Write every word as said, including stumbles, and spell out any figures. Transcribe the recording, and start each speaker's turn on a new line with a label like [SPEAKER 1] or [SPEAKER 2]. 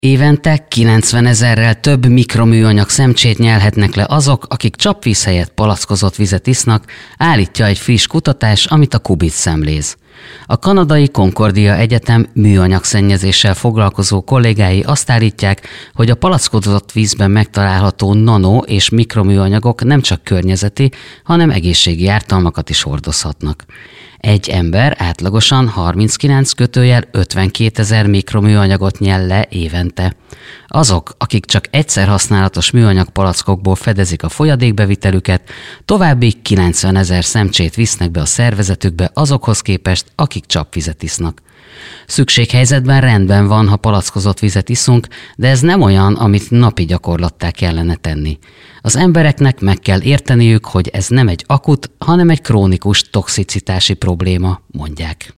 [SPEAKER 1] Évente kilencvenezerrel több mikroműanyag szemcsét nyelhetnek le azok, akik csapvíz helyett palackozott vizet isznak, állítja egy friss kutatás, amit a Kubit szemléz. A kanadai Concordia Egyetem műanyagszennyezéssel foglalkozó kollégái azt állítják, hogy a palackozott vízben megtalálható nano- és mikroműanyagok nem csak környezeti, hanem egészségi ártalmakat is hordozhatnak. Egy ember átlagosan harminckilenc kötőjel ötvenkétezer mikroműanyagot nyel le évente. Azok, akik csak egyszer használatos műanyag palackokból fedezik a folyadékbevitelüket, további kilencvenezer szemcsét visznek be a szervezetükbe azokhoz képest, akik csapvizet isznak. Szükséghelyzetben rendben van, ha palackozott vizet iszunk, de ez nem olyan, amit napi gyakorlattá kellene tenni. Az embereknek meg kell érteniük, hogy ez nem egy akut, hanem egy krónikus toxicitási probléma, mondják.